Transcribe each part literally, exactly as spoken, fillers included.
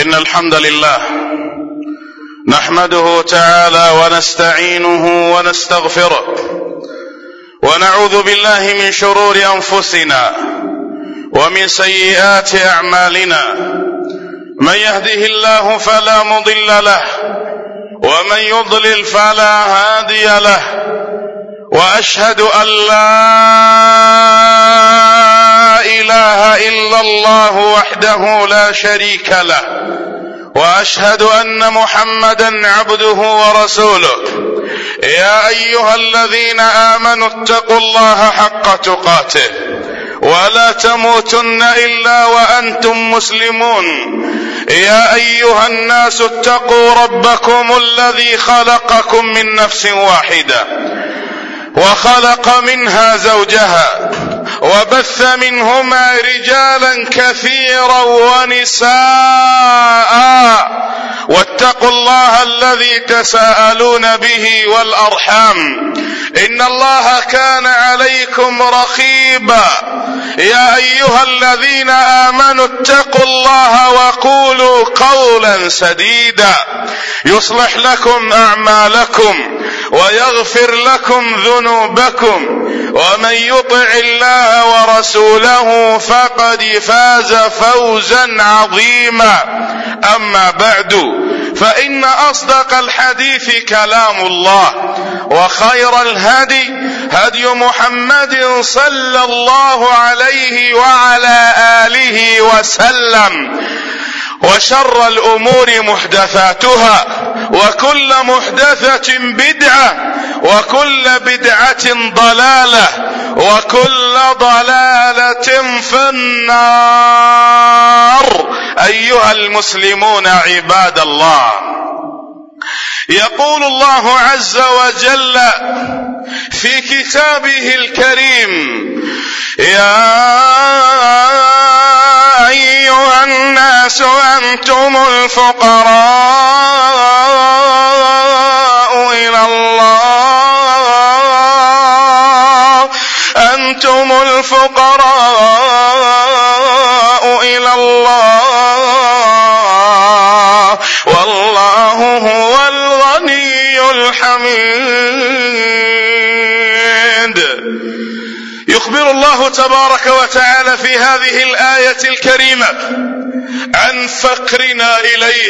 إن الحمد لله نحمده تعالى ونستعينه ونستغفره ونعوذ بالله من شرور أنفسنا ومن سيئات أعمالنا. من يهده الله فلا مضل له ومن يضلل فلا هادي له، وأشهد أن لا إله إلا الله وحده لا شريك له، وأشهد أن محمدا عبده ورسوله. يا أيها الذين آمنوا اتقوا الله حق تقاته ولا تموتن إلا وأنتم مسلمون. يا أيها الناس اتقوا ربكم الذي خلقكم من نفس واحدة وخلق منها زوجها وبث منهما رجالا كثيرا ونساء، واتقوا الله الذي تساءلون به والأرحام إن الله كان عليكم رقيبا. يا أيها الذين آمنوا اتقوا الله وقولوا قولا سديدا يصلح لكم أعمالكم ويغفر لكم ذنوبكم، ومن يطع الله ورسوله فقد فاز فوزا عظيما. أما بعد، فإن أصدق الحديث كلام الله، وخير الهدي هدي محمد صلى الله عليه وعلى آله وسلم، وشر الأمور محدثاتها، وكل محدثة بدعة، وكل بدعة ضلالة، وكل ضلالة في النار. أيها المسلمون عباد الله، يقول الله عز وجل في كتابه الكريم: يا أيها الناس أنتم الفقراء إلى الله، أنتم الفقراء إلى الله، والله هو الغني الحميد. يخبر الله تبارك وتعالى في هذه الآية الكريمة عن فقرنا إليه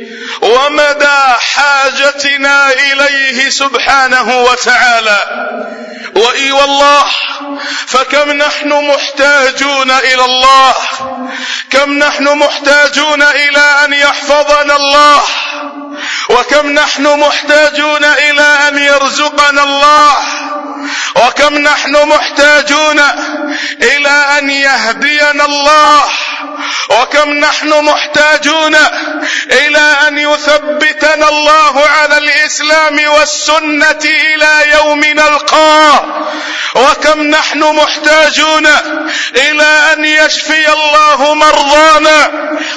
ومدى حاجتنا إليه سبحانه وتعالى. وإي والله، فكم نحن محتاجون إلى الله، كم نحن محتاجون إلى أن يحفظنا الله، وكم نحن محتاجون إلى أن يرزقنا الله، وكم نحن محتاجون إلى أن يهدينا الله، وكم نحن محتاجون إلى أن يثبتنا الله على الإسلام والسنة إلى يوم نلقاه، وكم نحن محتاجون إلى أن يشفي الله مرضانا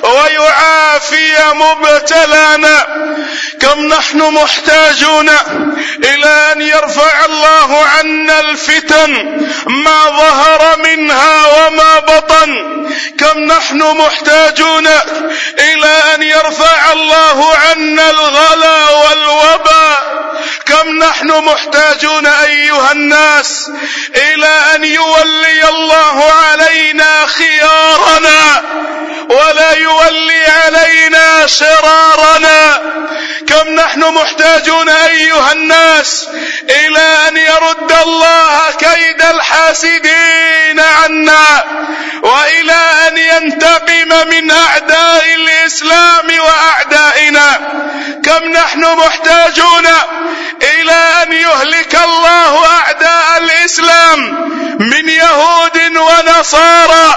ويعافي مبتلانا، كم نحن محتاجون إلى أن يرفع الله عنا الفتن ما ظهر منها وما بطن، كم نحن محتاجون إلى أن يرفع الله عنا الغلا والوباء، كم نحن محتاجون أيها الناس إلى أن يولي الله علينا خيارنا ولا يولي علينا شرارنا، كم نحن محتاجون أيها الناس إلى أن يرد الله كيد الحاسدين عنا، وإلى أن ينتقم من أعداء الإسلام وأعدائنا، كم نحن محتاجون إلى أن يهلك الله أعداء الإسلام من يهود ونصارى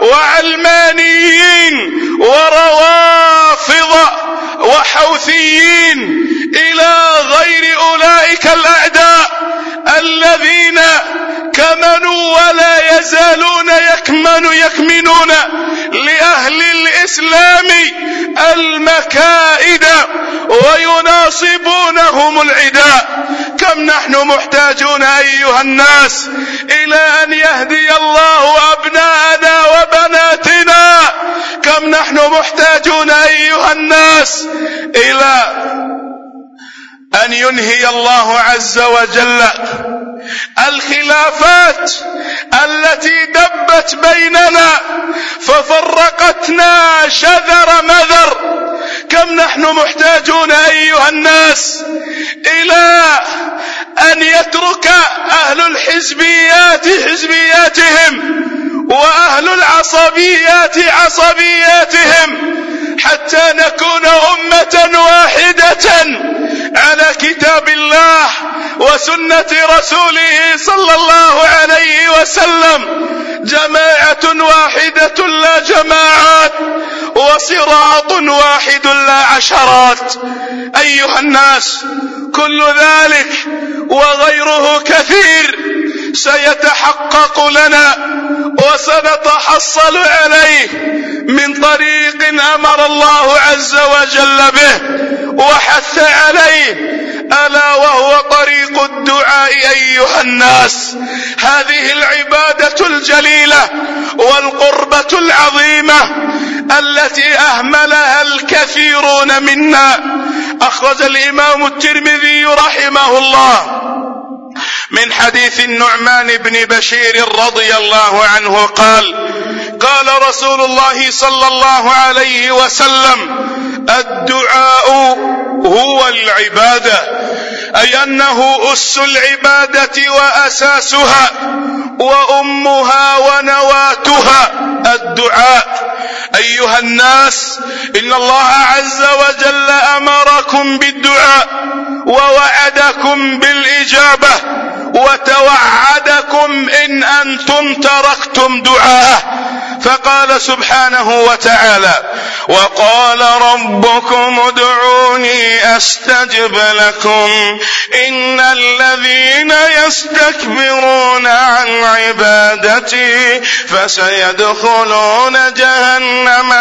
وعلمانيين وروافض وحوثيين إلى غير أولئك الأعداء الذين كمنوا ولا يزالون يكمن يكمنون لأهل الإسلام المكائد ويناصبونهم العداء. كم نحن محتاجون أيها الناس إلى أن يهدي الله أبناءنا وبناتنا، كم نحن محتاجون أيها الناس إلى أن ينهي الله عز وجل الخلافات التي دبت بيننا ففرقتنا شذر مذر. كم نحن محتاجون أيها الناس إلى أن يترك أهل الحزبيات حزبياتهم وأهل العصبيات عصبياتهم حتى نكون أمة واحدة على كتاب الله وسنة رسوله صلى الله عليه وسلم، جماعة واحدة لا جماعات، وصراط واحد لا عشرات. أيها الناس، كل ذلك وغيره كثير سيتحقق لنا وسنتحصل عليه من طريق أمر الله عز وجل به وحث عليه، ألا وهو طريق الدعاء. أيها الناس، هذه العبادة الجليلة والقربة العظيمة التي أهملها الكثيرون منا. أخرج الإمام الترمذي رحمه الله من حديث النعمان بن بشير رضي الله عنه قال: قال رسول الله صلى الله عليه وسلم: الدعاء هو العبادة، أي أنه أس العبادة وأساسها وأمها ونواتها الدعاء. أيها الناس، إن الله عز وجل أمركم بالدعاء ووعدكم بالإجابة وتوعدكم إن أنتم تركتم دعاءه، فقال سبحانه وتعالى: وقال ربكم ادعوني أستجب لكم إن الذين يستكبرون عن عبادتي فسيدخلون جهنم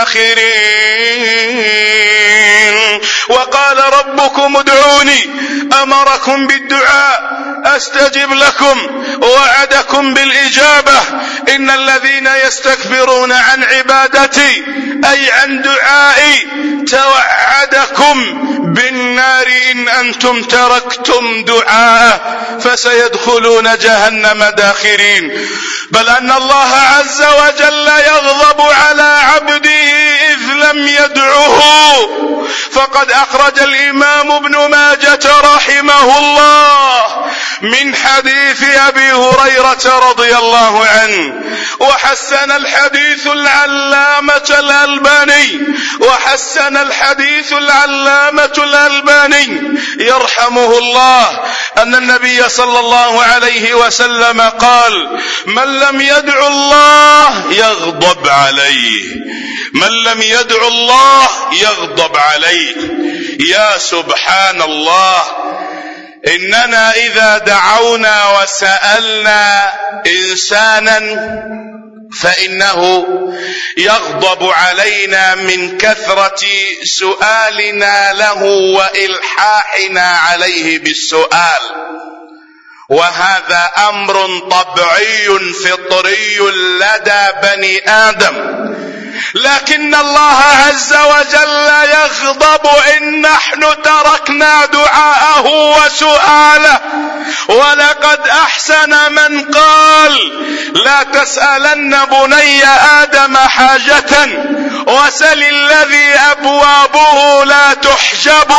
داخرين. وقال ربكم ادعوني، أمركم بالدعاء أستجب لكم، وعدكم بالإجابة. إن الذين يستكبرون عن عبادتي أي عن دعائي توعدكم بالنار إن أنتم تركتم دعاءه فسيدخلون جهنم داخرين. بل أن الله عز وجل يغضب على عبده إذ لم يدعه، فقد أخرج الإمام ابن ماجة رحمه الله من حديث أبي هريرة رضي الله عنه، وحسن الحديث العلامة الألباني وحسن الحديث العلامة الألباني يرحمه الله أن النبي صلى الله عليه وسلم قال: من لم يدع الله يغضب عليه، من لم يدع الله يغضب عليه. يا سبحان الله، إننا إذا دعونا وسألنا إنسانا فإنه يغضب علينا من كثرة سؤالنا له وإلحاحنا عليه بالسؤال، وهذا أمر طبيعي فطري لدى بني آدم. لكن الله عز وجل يغضب إن نحن تركنا دعاءه وسؤاله. ولقد أحسن من قال: لا تسألن بني آدم حاجة وسل الذي أبوابه لا تحجب.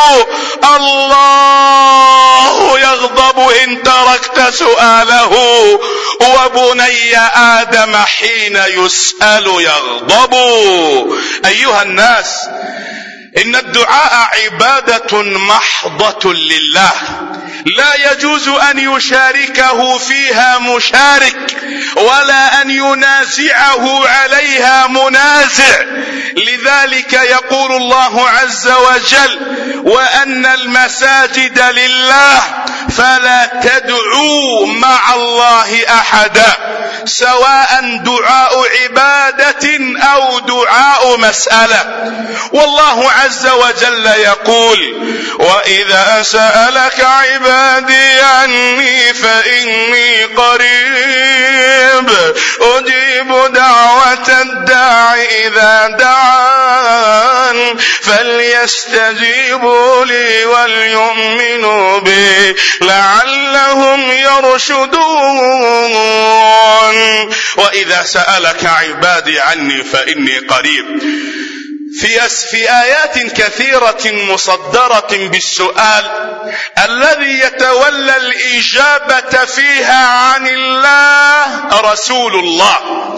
الله يغضب إن تركت سؤاله، وبني آدم حين يسأل يغضب. أيها الناس، إن الدعاء عبادة محضة لله، لا يجوز أن يشاركه فيها مشارك ولا أن ينازعه عليها منازع. لذلك يقول الله عز وجل: وأن المساجد لله فلا تدعوا مع الله أحدا، سواء دعاء عبادة أو دعاء مسألة. والله عز وجل يقول: وإذا سألك عبادي عني فإني قريب أجيب دعوة الداع إذا دعان فليستجيبوا لي وليؤمنوا بي لعلهم يرشدون. وإذا سألك عبادي عني فإني قريب. في في آيات كثيرة مصدرة بالسؤال الذي يتولى الإجابة فيها عن الله رسول الله.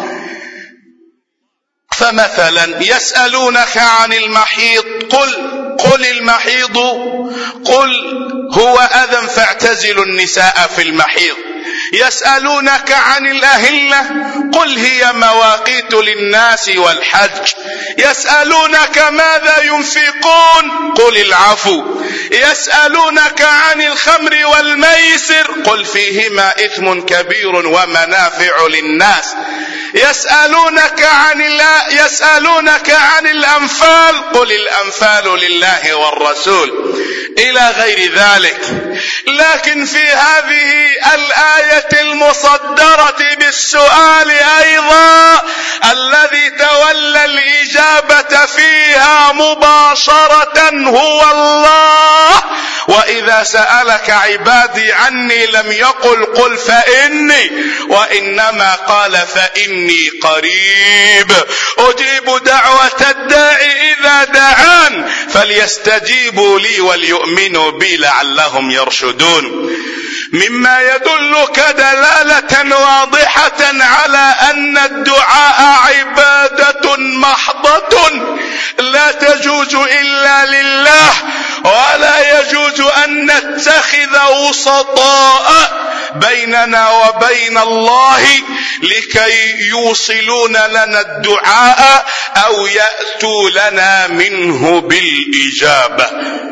فمثلا يسألونك عن المحيض قل قل المحيض قل هو أذى فاعتزلوا النساء في المحيض. يسألونك عن الأهلة قل هي مواقيت للناس والحج. يسألونك ماذا ينفقون قل العفو. يسألونك عن الخمر والميسر قل فيهما إثم كبير ومنافع للناس. يسألونك عن يسألونك عن الأنفال قل الأنفال لله والرسول إلى غير ذلك. لكن في هذه الآية المصدرة بالسؤال أيضا الذي تولى الإجابة فيها مباشرة هو الله. وإذا سألك عبادي عني لم يقل قل فإني، وإنما قال فإني قريب أجيب دعوة الداعي إذا دعان فليستجيبوا لي وليؤمنوا بي لعلهم يرشدون. مما يدلك دلالة واضحة على أن الدعاء عبادة محضة لا تجوز إلا لله، ولا يجوز أن نتخذ وسطاء بيننا وبين الله لكي يوصلون لنا الدعاء أو يأتوا لنا منه بالإجابة.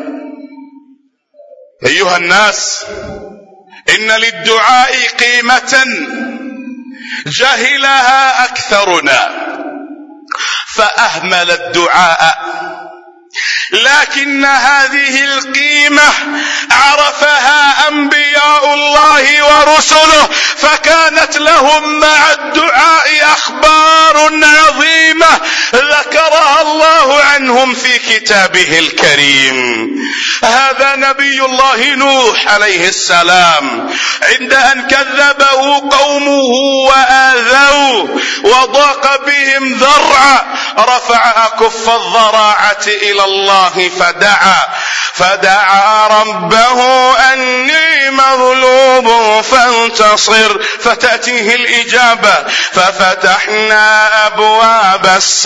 أيها الناس، إن للدعاء قيمة جهلها أكثرنا فأهمل الدعاء، لكن هذه القيمة عرفها أنبياء الله ورسله، فكانت لهم مع الدعاء أخبار عظيمة ذكرها الله عنهم في كتابه الكريم. هذا نبي الله نوح عليه السلام عند أن كذبه قومه وآذوه وضاق بهم ذرعا رفع أكف الضراعة إلى الله فدعا فدعا ربه أني مغلوب فانتصر فتأتيه الإجابة ففتحنا أبواب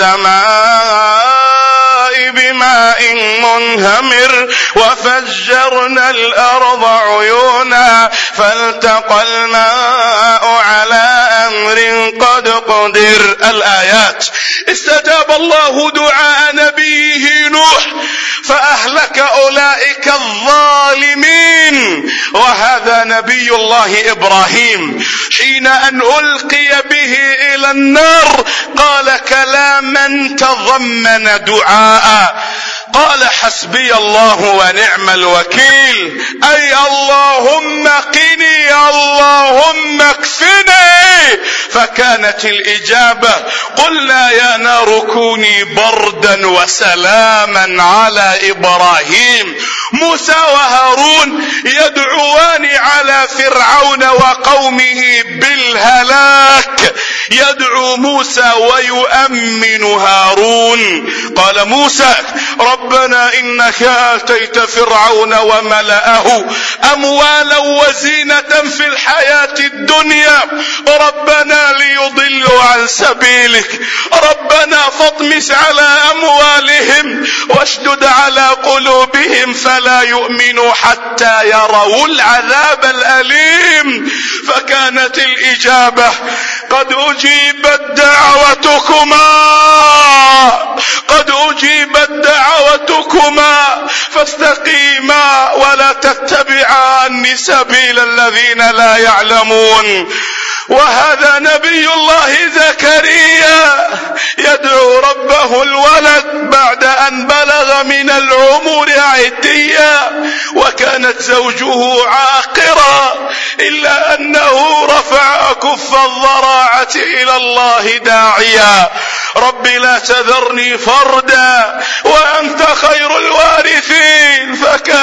السماء بماء منهمر وفجرنا الأرض عيونا فالتقى الماء على أمر قد قدر. الآيات. استجاب الله دعاء نبيه نوح فأهلك أولئك الظالمين. وهذا نبي الله إبراهيم حين أن ألقي به إلى النار قال كلاما تضمن دعاء، قال حسبي الله ونعم الوكيل، أي اللهم قني اللهم اكفني. فكانت الإجابة قلنا يا نار كوني بردا وسلاما على إبراهيم. موسى وهارون يدعوان على فرعون وقومه بالهلاك، يدعو موسى ويؤمن هارون. قال موسى ربنا إنك آتيت فرعون وملأه أموالا وزينة في الحياة الدنيا ربنا ليضلوا عن سبيلك ربنا فاطمس على أموالهم واشدد على قلوبهم فلا يؤمنوا حتى يروا العذاب الأليم. فكانت الإجابة قد أجيبت دعوتكما قد أجيبت دعوتكما فاستقيما ولا تتبعان سبيل الذين لا يعلمون. وهذا نبي الله زكريا يدعو ربه الولد بعد أن بلغ من العمر عتيا وكانت زوجه عاقرا، إلا أنه رفع كف الضراعة إلى الله داعيا رب لا تذرني فردا وأنت خير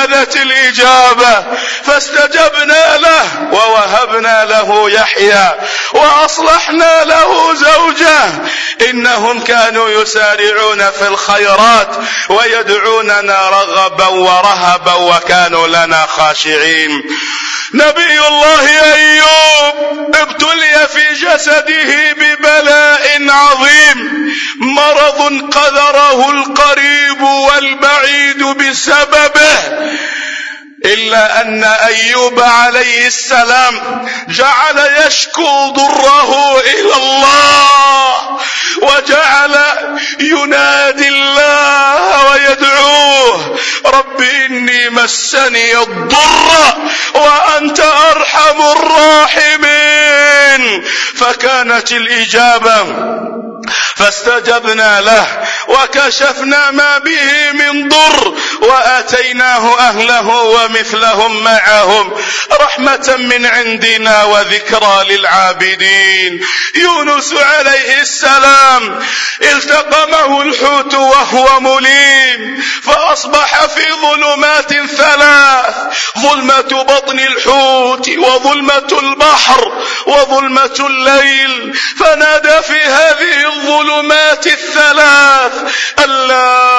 نادت الإجابة فاستجبنا له ووهبنا له يحيى وأصلحنا له زوجه إنهم كانوا يسارعون في الخيرات ويدعوننا رغبا ورهبا وكانوا لنا خاشعين. نبي الله أيوب ابتلي في جسده ببلاء عظيم، مرض قدره القريب والبعيد بسببه، إلا أن أيوب عليه السلام جعل يشكو ضره إلى الله وجعل ينادي الله ويدعوه: رب إني مسني الضر وأنت أرحم الراحمين. فكانت الإجابة فاستجبنا له وكشفنا ما به من ضر وآتيناه أهله ومثلهم معهم رحمة من عندنا وذكرى للعابدين. يونس عليه السلام التقمه الحوت وهو مليم فأصبح في ظلمات ثلاث: ظلمة بطن الحوت وظلمة البحر وظلمة الليل، فنادى في هذه الظلمات الثلاث أن لا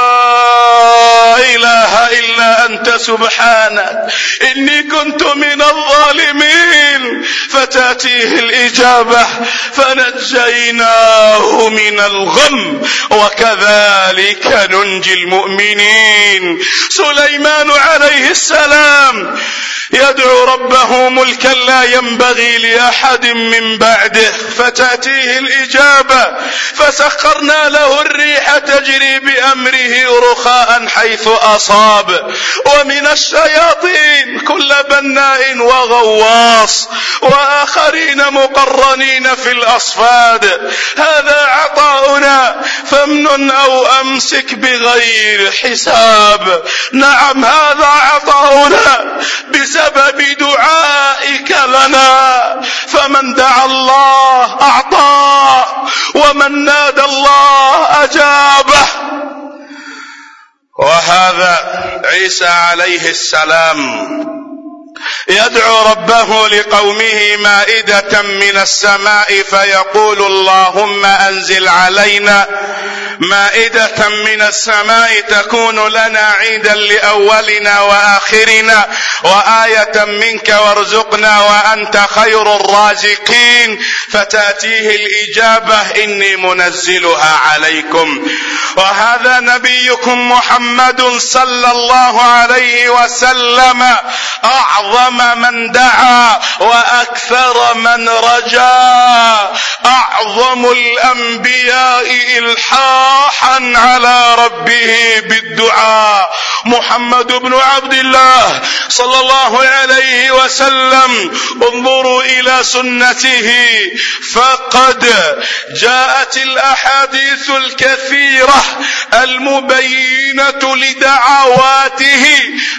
إله إلا أنت سبحانك إني كنت من الظالمين. فتأتيه الإجابة فنجيناه من الغم وكذلك ننجي المؤمنين. سليمان عليه السلام يدعو ربه ملكا لا ينبغي لأحد من بعده فتأتيه الإجابة فسخرنا له الريح تجري بأمره رخاء حيث أصاب، ومن الشياطين كل بناء وغواص وآخرين مقرنين في الأصفاد. هذا عطاؤنا فامنن أو أمسك بغير حساب. نعم هذا عطاؤنا بسبب دعائك لنا، فمن دعا الله أعطاه ومن نادى الله أجابه. وهذا عيسى عليه السلام يدعو ربه لقومه مائدة من السماء فيقول: اللهم أنزل علينا مائدة من السماء تكون لنا عيدا لأولنا وآخرنا وآية منك وارزقنا وأنت خير الرازقين. فتأتيه الإجابة: إني منزلها عليكم. وهذا نبيكم محمد صلى الله عليه وسلم أعظم من دعا وأكثر من رجا، أعظم الأنبياء إلحاحا على ربه بالدعاء، محمد بن عبد الله صلى الله عليه وسلم. انظروا إلى سنته، فقد جاءت الأحاديث الكثيرة المبينة لدعواته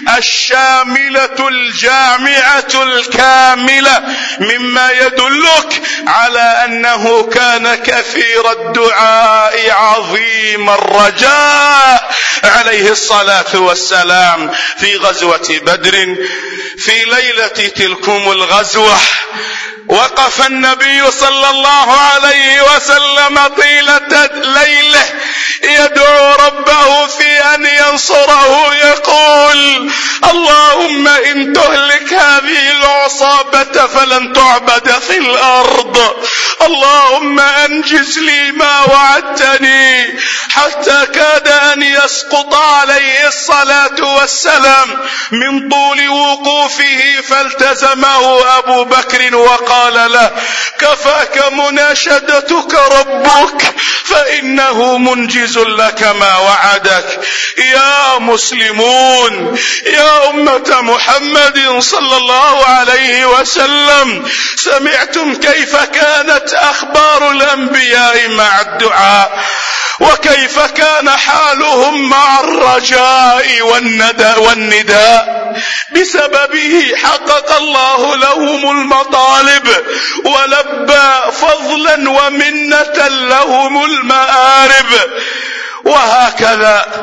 الشاملة الجامعة الكاملة، مما يدلك على أنه كان كثير الدعاء عظيم الرجاء عليه الصلاة والسلام. في غزوة بدر في ليلة تلكم الغزوة وقف النبي صلى الله عليه وسلم طيلة ليله يدعو ربه في أن ينصره، يقول: اللهم إن تهلك هذه العصابة فلن تعبد في الأرض، اللهم أنجز لي ما وعدتني، حتى كاد أن يسقط عليه الصلاة والسلام من طول وقوفه، فالتزمه أبو بكر وقال له: كفاك مناشدتك ربك فإنه منجز لك ما وعدك. يا مسلمون، يا أمة محمد صلى الله عليه وسلم، سمعتم كيف كانت أخبار الأنبياء مع الدعاء، وكيف كان حالهم مع الرجاء والنداء. بسببه حقق الله لهم المطالب ولبى فضلا ومنة لهم المآرب. وهكذا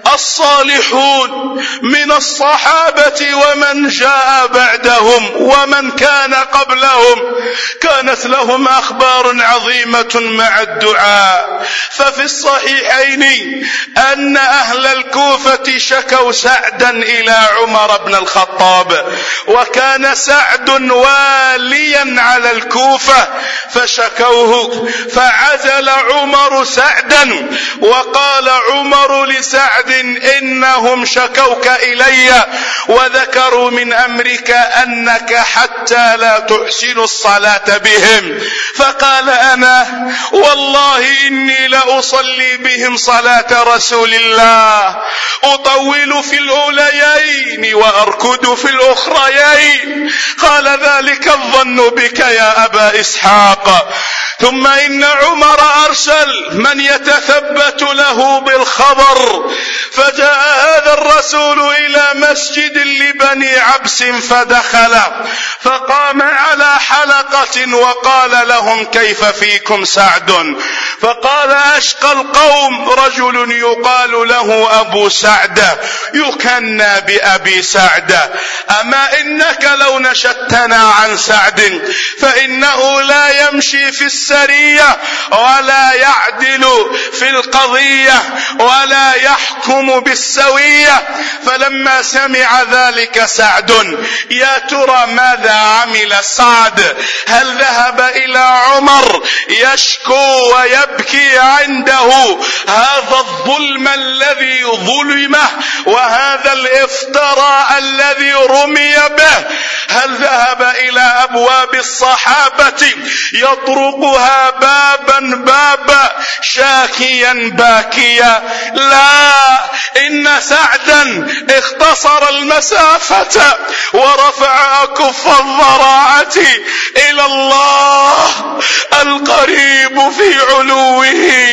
الصالحون من الصحابة ومن جاء بعدهم ومن كان قبلهم كانت لهم أخبار عظيمة مع الدعاء. ففي الصحيحين أن أهل الكوفة شكوا سعدا إلى عمر بن الخطاب، وكان سعد واليا على الكوفة، فشكوه فعزل عمر سعدا، وقال عمر لسعد إنهم شكوك إلي وذكروا من أمرك أنك حتى لا تحسن الصلاة بهم، فقال أنا والله إني لأصلي بهم صلاة رسول الله، أطول في الأوليين وأركض في الأخريين. قال ذلك الظن بك يا أبا إسحاق. ثم إن عمر أرسل من يتثبت له بالخبر، فجاء هذا الرسول إلى مسجد لبني عبس فدخل فقام على حلقة وقال لهم كيف فيكم سعد؟ فقال أشقى القوم رجل يقال له أبو سعد يكنى بأبي سعد، أما إنك لو نشدتنا عن سعد فإنه لا يمشي في السرية ولا يعدل في القضية ولا يحكم بالسوية. فلما سمع ذلك سعد يا ترى ماذا عمل سعد؟ هل ذهب إلى عمر يشكو ويبكي عنده هذا الظلم الذي ظلمه وهذا الافتراء الذي رمي به؟ هل ذهب إلى أبواب الصحابة يطرقها بابا بابا شاكيا باكيا؟ لا، إن سعدا اختصر المسافة ورفع أكف الضراعة إلى الله القريب في علوه،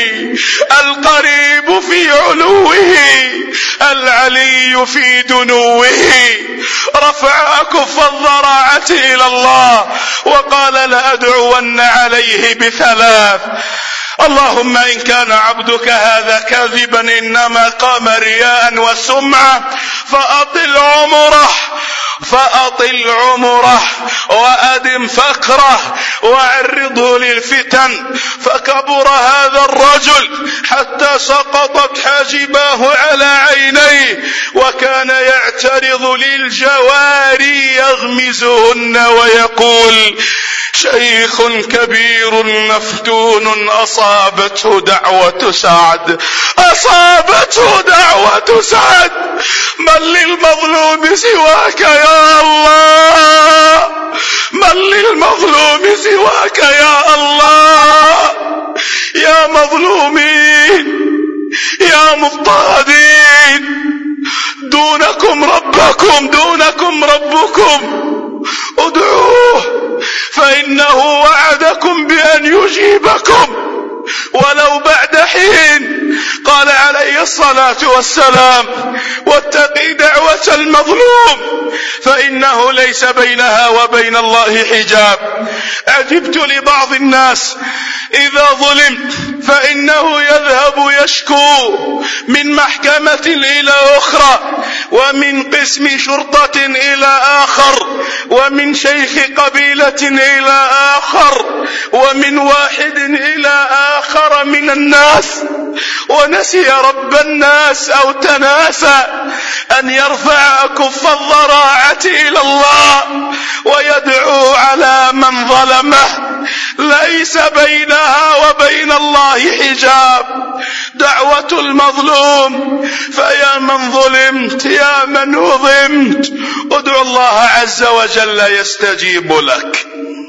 القريب في علوه العلي في دنوه. رفع أكف الضراعة إلى الله وقال لأدعون عليه بثلاث: اللهم إن كان عبدك هذا كاذبا إنما قام رياء وسمعة فأطل عمره فأطل عمره وأدم فقره وعرضه للفتن. فكبر هذا الرجل حتى سقطت حاجباه على عينيه، وكان يعترض للجواري يغمزهن ويقول: شيخ كبير مفتون أصابته دعوة سعد، أصابته دعوة سعد، من للمظلوم سواك يا الله، من للمظلوم سواك يا الله. يا مظلومين، يا مضطهدين، دونكم ربكم، دونكم ربكم، ادعوه فإنه وعدكم بأن يجيبكم ولو بعد حين. قال عليه الصلاة والسلام: واتقي دعوة المظلوم فإنه ليس بينها وبين الله حجاب. عجبت لبعض الناس إذا ظلم فإنه يذهب يشكو من محكمة إلى أخرى، ومن قسم شرطة إلى آخر، ومن شيخ قبيلة إلى آخر، ومن واحد إلى آخر من الناس، ونسي رب الناس أو تناسى أن يرفع أكف الضراعة إلى الله ويدعو على من ظلمه. ليس بينها وبين الله حجاب. دعوة المظلوم، فيا من ظلمت، يا من هضمت، ادعو الله عز وجل يستجيب لك.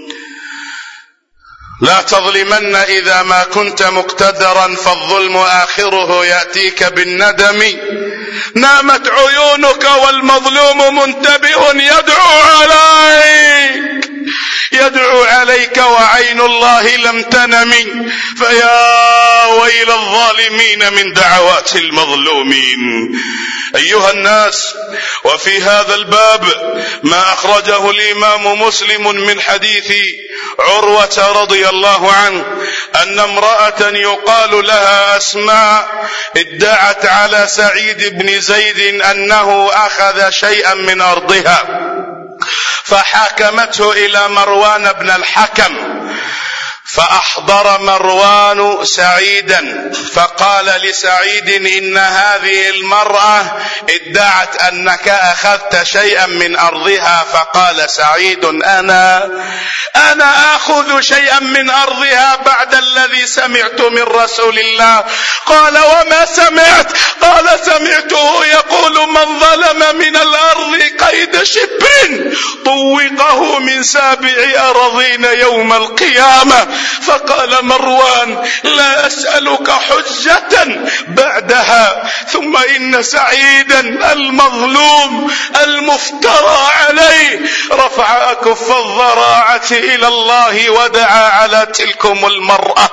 لا تظلمن إذا ما كنت مقتدرا، فالظلم آخره يأتيك بالندم. نامت عيونك والمظلوم منتبه يدعو عليك، يدعو عليك وعين الله لم تنم. فيا ويل الظالمين من دعوات المظلومين. أيها الناس، وفي هذا الباب ما أخرجه الإمام مسلم من حديث عروة رضي الله عنه أن امرأة يقال لها أسماء ادعت على سعيد بن زيد أنه أخذ شيئا من أرضها، فحاكمته إلى مروان بن الحكم، فأحضر مروان سعيدا فقال لسعيد: إن هذه المرأة ادعت أنك أخذت شيئا من أرضها. فقال سعيد: أنا أنا أخذ شيئا من أرضها بعد الذي سمعت من رسول الله. قال: وما سمعت؟ قال: سمعته يقول: من ظلم من الأرض قيد شبر طوقه من سابع أراضين يوم القيامة. فقال مروان: لا أسألك حجة بعدها. ثم إن سعيدا المظلوم المفترى عليه رفع أكف الضراعة إلى الله ودعا على تلكم المرأة: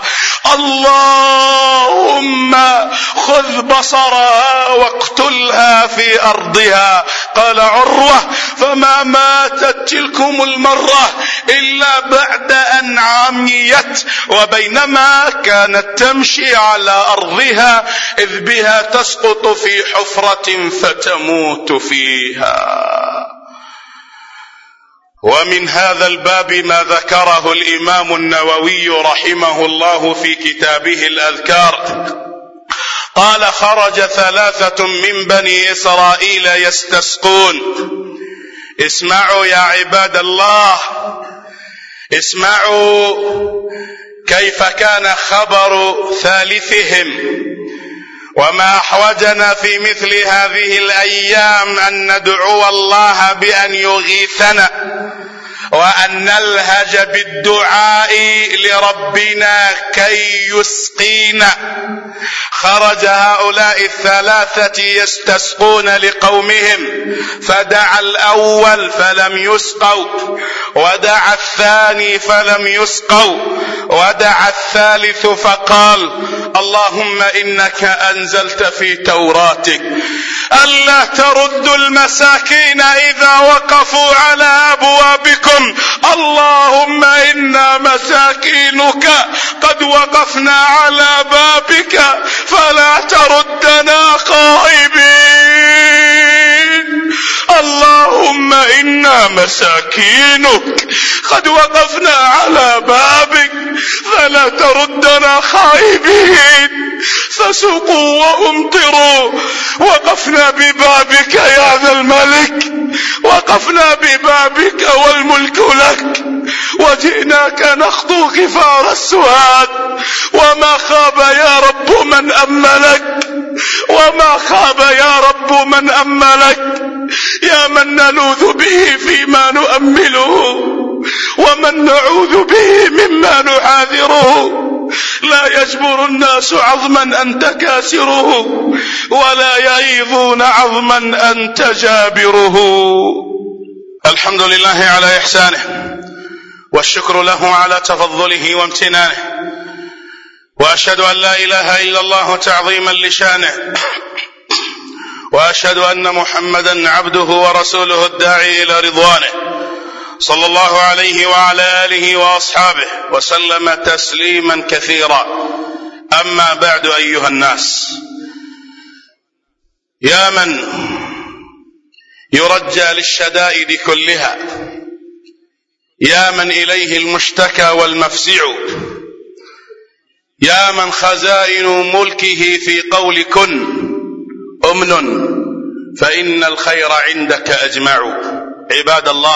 اللهم خذ بصرها واقتلها في أرضها. قال عروة: فما ماتت تلكم المرأة إلا بعد أن عميت، وبينما كانت تمشي على أرضها إذ بها تسقط في حفرة فتموت فيها. ومن هذا الباب ما ذكره الإمام النووي رحمه الله في كتابه الأذكار. قال: خرج ثلاثة من بني إسرائيل يستسقون. اسمعوا يا عباد الله، اسمعوا كيف كان خبر ثالثهم، وما أحوجنا في مثل هذه الأيام أن ندعو الله بأن يغيثنا وأن نلهج بالدعاء لربنا كي يسقينا. خرج هؤلاء الثلاثة يستسقون لقومهم، فدعا الأول فلم يسقوا، ودعا الثاني فلم يسقوا، ودعا الثالث فقال: اللهم إنك أنزلت في توراتك ألا تردوا المساكين إذا وقفوا على أبوابكم. اللهم إنا مساكينك قد وقفنا على بابك فلا تردنا خائبين. اللهم إنا مساكينك قد وقفنا على بابك فلا تردنا خائبين. فسقوا وامطروا، وقفنا ببابك يا ذا الملك، وقفنا ببابك والملك لك، وجئناك نخطو غفار السهاد. وما خاب يا رب من أملك، وما خاب يا رب من أملك، يا من نلوذ به فيما نؤمله ومن نعوذ به مما نحاذره. لا يجبر الناس عظما أنت كاسره، ولا يعيظون عظما أنت جابره. الحمد لله على إحسانه، والشكر له على تفضله وامتنانه، وأشهد أن لا إله إلا الله تعظيما لشانه، وأشهد أن محمدا عبده ورسوله الداعي إلى رضوانه، صلى الله عليه وعلى آله وأصحابه وسلم تسليما كثيرا. أما بعد، أيها الناس، يا من يرجى للشدائد كلها، يا من إليه المشتكى والمفزع، يا من خزائن ملكه في قول كن أمن، فإن الخير عندك أجمع. عباد الله،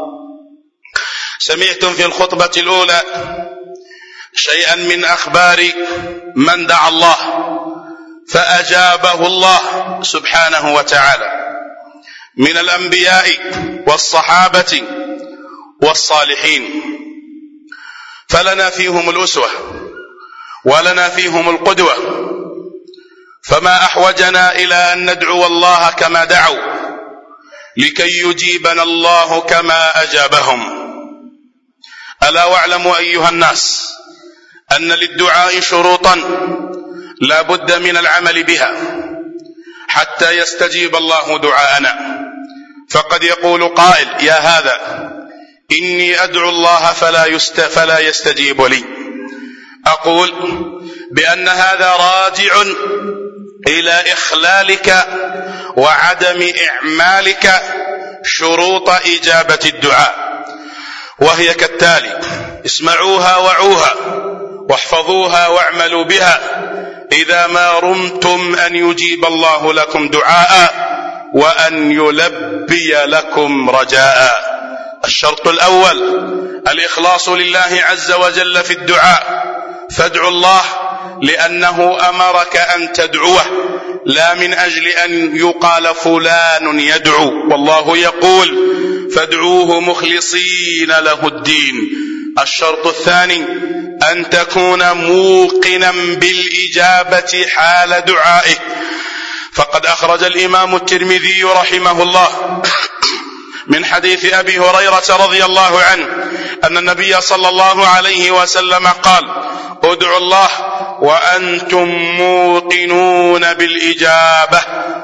سمعتم في الخطبة الأولى شيئا من أخبار من دعا الله فأجابه الله سبحانه وتعالى من الأنبياء والصحابة والصالحين، فلنا فيهم الأسوة ولنا فيهم القدوة. فما أحوجنا إلى أن ندعو الله كما دعوا لكي يجيبنا الله كما أجابهم. ألا واعلموا أيها الناس أن للدعاء شروطا لا بد من العمل بها حتى يستجيب الله دعاءنا. فقد يقول قائل: يا هذا إني أدعو الله فلا, يست فلا يستجيب لي، أقول بأن هذا راجع إلى إخلالك وعدم إعمالك شروط إجابة الدعاء، وهي كالتالي: اسمعوها وعوها واحفظوها واعملوا بها إذا ما رمتم أن يجيب الله لكم دعاء وأن يلبي لكم رجاء. الشرط الأول الإخلاص لله عز وجل في الدعاء، فادعوا الله لأنه أمرك أن تدعوه، لا من أجل أن يقال فلان يدعو، والله يقول: فادعوه مخلصين له الدين. الشرط الثاني أن تكون موقنا بالإجابة حال دعائك، فقد أخرج الإمام الترمذي رحمه الله من حديث أبي هريرة رضي الله عنه أن النبي صلى الله عليه وسلم قال: ادعوا الله وأنتم موقنون بالإجابة،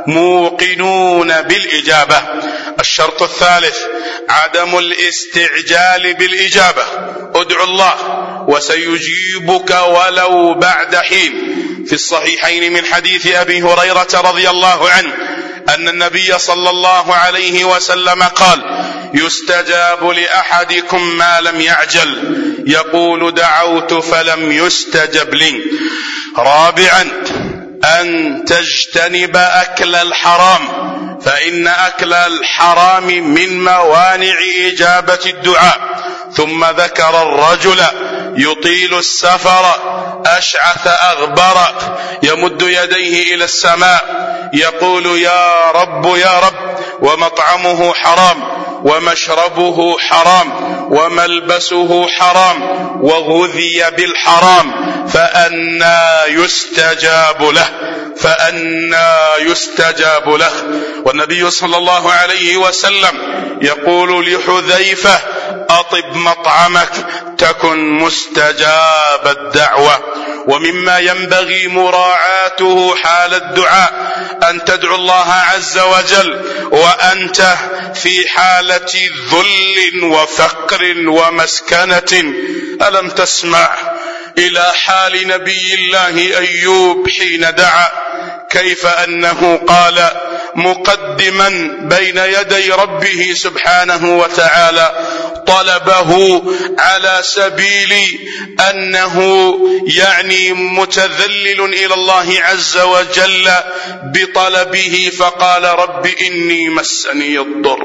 موقنون بالإجابة. الشرط الثالث عدم الاستعجال بالإجابة، ادعوا الله وسيجيبك ولو بعد حين. في الصحيحين من حديث أبي هريرة رضي الله عنه أن النبي صلى الله عليه وسلم قال: يستجاب لأحدكم ما لم يعجل، يقول: دعوت فلم يستجب لي. رابعا أن تجتنب أكل الحرام، فإن أكل الحرام من موانع إجابة الدعاء. ثم ذكر الرجل يطيل السفر أشعث أغبر يمد يديه إلى السماء يقول: يا رب يا رب، ومطعمه حرام ومشربه حرام وملبسه حرام وغذي بالحرام، فأنى يستجاب له، فأنى يستجاب له. والنبي صلى الله عليه وسلم يقول لحذيفة: أطب مطعمك تكن مستجاب الدعوة. ومما ينبغي مراعاته حال الدعاء أن تدعو الله عز وجل وأنت في حالة ذل وفقر ومسكنة. ألم تسمع إلى حال نبي الله أيوب حين دعا، كيف أنه قال مقدما بين يدي ربه سبحانه وتعالى طلبه على سبيل أنه يعني متذلل إلى الله عز وجل بطلبه، فقال: رب إني مسني الضر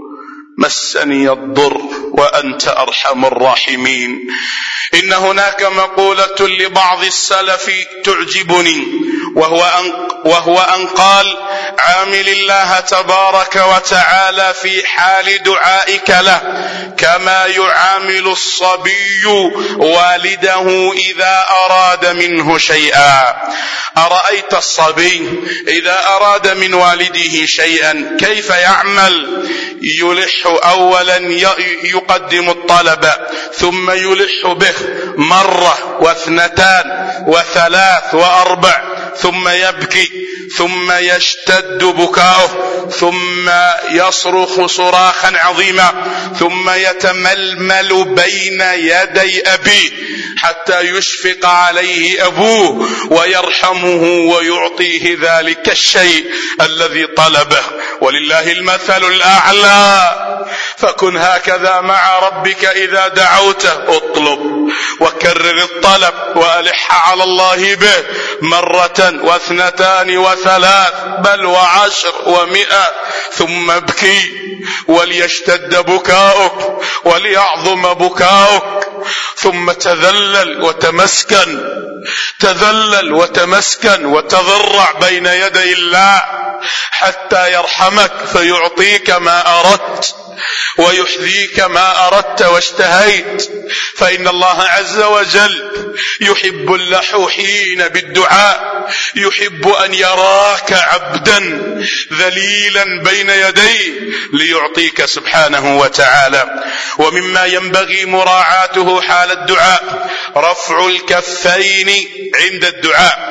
مسني الضر وأنت أرحم الراحمين. إن هناك مقولة لبعض السلف تعجبني، وهو أن, وهو أن قال: عامل الله تبارك وتعالى في حال دعائك له كما يعامل الصبي والده إذا أراد منه شيئا. أرأيت الصبي إذا أراد من والده شيئا كيف يعمل؟ يلح أولا يقدم الطلب، ثم يلح به مرة واثنتان وثلاث وأربع، ثم يبكي، ثم يشتد بكاؤه، ثم يصرخ صراخا عظيما، ثم يتململ بين يدي أبيه حتى يشفق عليه أبوه ويرحمه ويعطيه ذلك الشيء الذي طلبه. ولله المثل الأعلى، فكن هكذا مع ربك إذا دعوته، اطلب وكرر الطلب وألح على الله به مرة واثنتان وثلاث بل وعشر ومئة، ثم ابكي وليشتد بكاؤك وليعظم بكاؤك، ثم تذلل وتمسكن تذلل وتمسكن وتضرع بين يدي الله حتى يرحمك فيعطيك ما أردت ويحذيك ما أردت واشتهيت. فإن الله عز وجل يحب اللحوحين بالدعاء، يحب أن يراك عبدا ذليلا بين يديه ليعطيك سبحانه وتعالى. ومما ينبغي مراعاته حال الدعاء رفع الكفين عند الدعاء،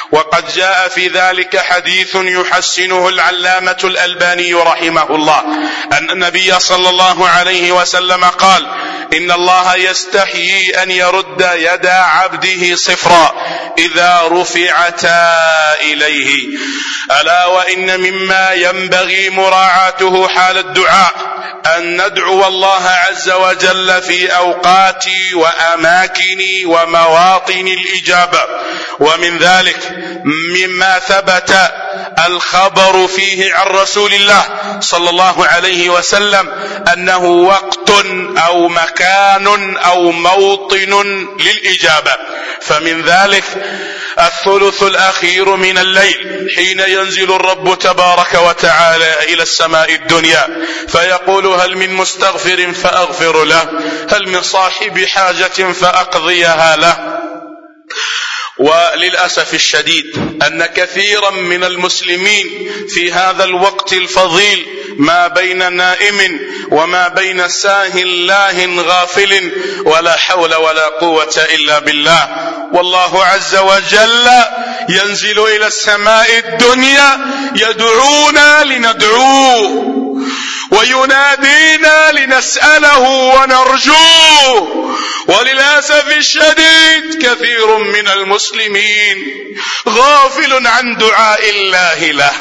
وقد جاء في ذلك حديث يحسنه العلامة الألباني رحمه الله أن النبي صلى الله عليه وسلم قال: إن الله يستحيي أن يرد يد عبده صفرا إذا رفعتا إليه. ألا وإن مما ينبغي مراعاته حال الدعاء أن ندعو الله عز وجل في أوقات وأماكن ومواطن الإجابة. ومن ذلك مما ثبت الخبر فيه عن رسول الله صلى الله عليه وسلم أنه وقت أو مكان أو موطن للإجابة. فمن ذلك الثلث الأخير من الليل حين ينزل الرب تبارك وتعالى إلى السماء الدنيا فيقول: هل من مستغفر فأغفر له، هل من صاحب حاجة فأقضيها له. وللأسف الشديد أن كثيرا من المسلمين في هذا الوقت الفضيل ما بين نائم وما بين ساه لاه غافل ولا حول ولا قوة إلا بالله. والله عز وجل ينزل إلى السماء الدنيا يدعونا لندعوه وينادينا لنسأله ونرجوه. وللأسف الشديد كثير من المسلمين غافل عن دعاء الله له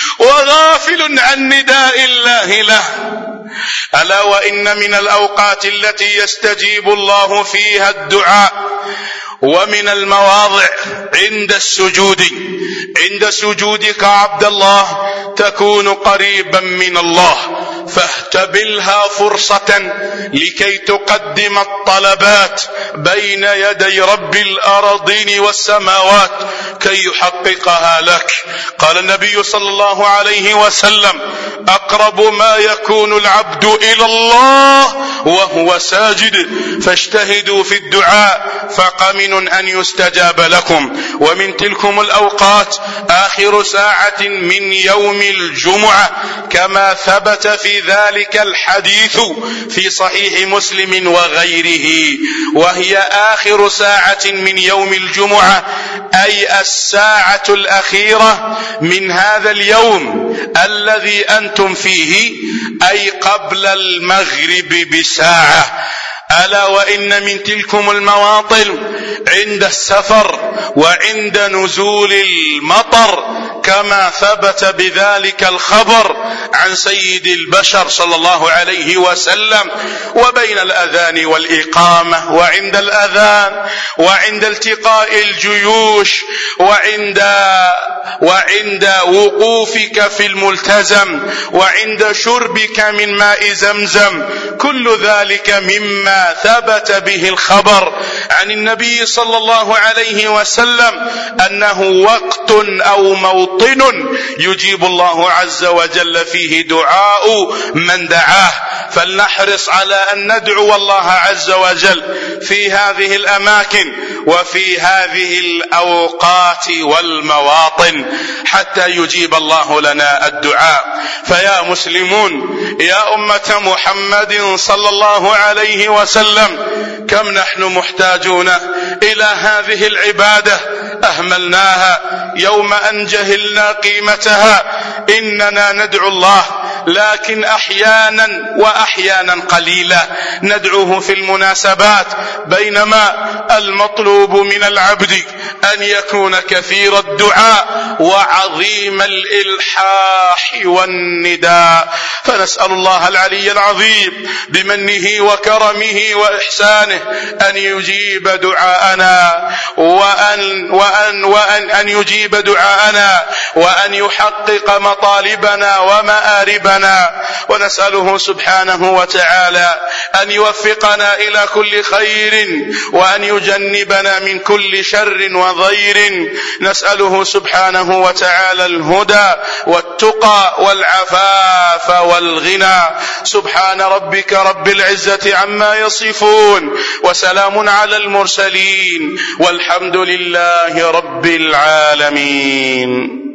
وغافل عن نداء الله له. ألا وإن من الأوقات التي يستجيب الله فيها الدعاء ومن المواضع عند السجود. عند سجودك عبد الله تكون قريبا من الله، فاهتبلها فرصة لكي تقدم الطلبات بين يدي رب الأراضين والسماوات كي يحققها لك. قال النبي صلى الله عليه وسلم: أقرب ما يكون العبد إلى الله وهو ساجد فاجتهدوا في الدعاء فقمن أن يستجاب لكم. ومن تلكم الأوقات آخر ساعة من يوم الجمعة كما ثبت في ذلك الحديث في صحيح مسلم وغيره، وهي آخر ساعة من يوم الجمعة أي الساعة الأخيرة من هذا اليوم الذي أنتم فيه، أي قبل المغرب بساعة. ألا وإن من تلكم المواطن عند السفر وعند نزول المطر كما ثبت بذلك الخبر عن سيد البشر صلى الله عليه وسلم. وبين الأذان والإقامة وعند الأذان وعند التقاء الجيوش وعند وعند وقوفك في الملتزم وعند شربك من ماء زمزم، كل ذلك مما ثبت به الخبر عن النبي صلى الله عليه وسلم أنه وقت أو موطن يجيب الله عز وجل فيه دعاء من دعاه. فلنحرص على أن ندعو الله عز وجل في هذه الأماكن وفي هذه الأوقات والمواطن حتى يجيب الله لنا الدعاء. فيا مسلمون، يا أمة محمد صلى الله عليه وسلم، كم نحن محتاجون إلى هذه العبادة أهملناها يوم أن جهلنا قيمتها. إننا ندعو الله لكن أحيانا وأحيانا قليلا ندعوه في المناسبات، بينما المطلوب من العبد أن يكون كثير الدعاء وعظيم الإلحاح والنداء. فنسأل الله العلي العظيم بمنه وكرمه وإحسانه أن يجيب دعاءنا وأن, وأن, وأن أن يجيب دعاءنا وأن يحقق مطالبنا ومآربنا. ونسأله سبحانه وتعالى أن يوفقنا إلى كل خير وأن يجنبنا من كل شر وضير. نسأله سبحانه وتعالى الهدى والتقى والعفاف والغنى. سبحان ربك رب العزة عما يصفون وسلام على المرسلين والحمد لله رب العالمين.